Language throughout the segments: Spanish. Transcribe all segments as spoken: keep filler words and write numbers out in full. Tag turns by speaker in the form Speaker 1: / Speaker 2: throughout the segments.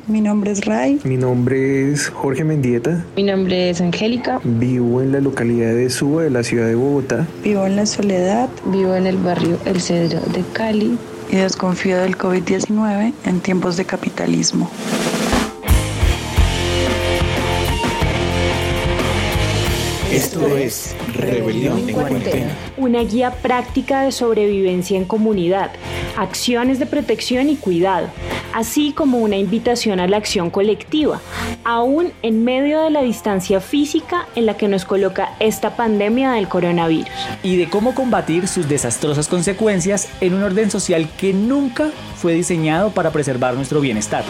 Speaker 1: Mi nombre es Ray.
Speaker 2: Mi nombre es Jorge Mendieta.
Speaker 3: Mi nombre es Angélica.
Speaker 2: Vivo en la localidad de Suba, de la ciudad de Bogotá.
Speaker 1: Vivo en La Soledad.
Speaker 3: Vivo en el barrio El Cedro de Cali.
Speaker 1: Y desconfío del covid diecinueve en tiempos de capitalismo.
Speaker 4: Esto es Rebelión en Cuarentena.
Speaker 5: Una guía práctica de sobrevivencia en comunidad, acciones de protección y cuidado, así como una invitación a la acción colectiva, aún en medio de la distancia física en la que nos coloca esta pandemia del coronavirus.
Speaker 6: Y de cómo combatir sus desastrosas consecuencias en un orden social que nunca fue diseñado para preservar nuestro bienestar.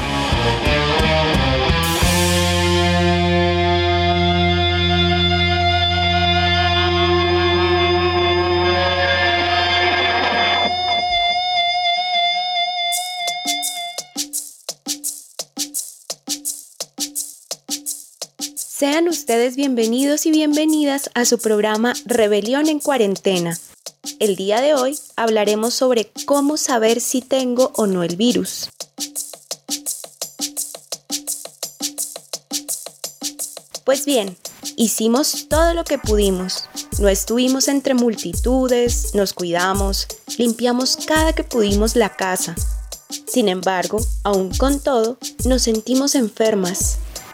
Speaker 7: Sean ustedes bienvenidos y bienvenidas a su programa Rebelión en Cuarentena. El día de hoy hablaremos sobre cómo saber si tengo o no el virus. Pues bien, hicimos todo lo que pudimos. No estuvimos entre multitudes, nos cuidamos, limpiamos cada que pudimos la casa. Sin embargo, aún con todo, nos sentimos enfermas.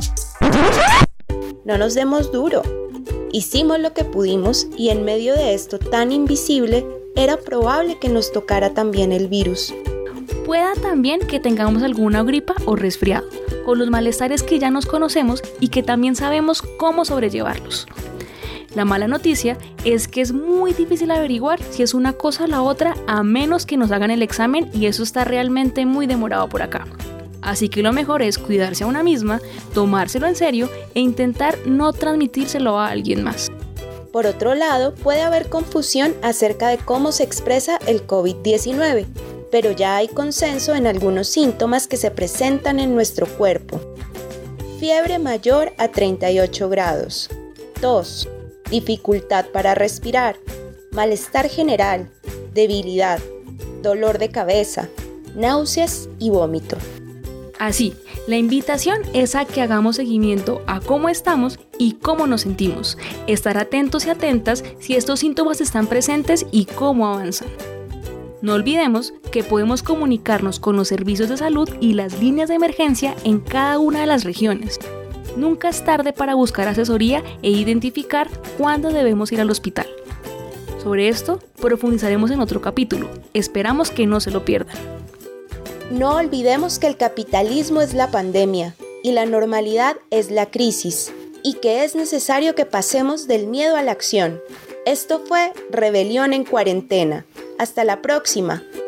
Speaker 7: No nos demos duro. Hicimos lo que pudimos y en medio de esto tan invisible, era probable que nos tocara también el virus.
Speaker 8: Pueda también que tengamos alguna gripa o resfriado, con los malestares que ya nos conocemos y que también sabemos cómo sobrellevarlos. La mala noticia es que es muy difícil averiguar si es una cosa o la otra a menos que nos hagan el examen y eso está realmente muy demorado por acá. Así que lo mejor es cuidarse a una misma, tomárselo en serio e intentar no transmitírselo a alguien más.
Speaker 7: Por otro lado, puede haber confusión acerca de cómo se expresa el covid diecinueve, pero ya hay consenso en algunos síntomas que se presentan en nuestro cuerpo. Fiebre mayor a treinta y ocho grados, tos, dificultad para respirar, malestar general, debilidad, dolor de cabeza, náuseas y vómito.
Speaker 8: Así, la invitación es a que hagamos seguimiento a cómo estamos y cómo nos sentimos, estar atentos y atentas si estos síntomas están presentes y cómo avanzan. No olvidemos que podemos comunicarnos con los servicios de salud y las líneas de emergencia en cada una de las regiones. Nunca es tarde para buscar asesoría e identificar cuándo debemos ir al hospital. Sobre esto profundizaremos en otro capítulo. Esperamos que no se lo pierdan.
Speaker 7: No olvidemos que el capitalismo es la pandemia y la normalidad es la crisis, y que es necesario que pasemos del miedo a la acción. Esto fue Rebelión en Cuarentena. Hasta la próxima.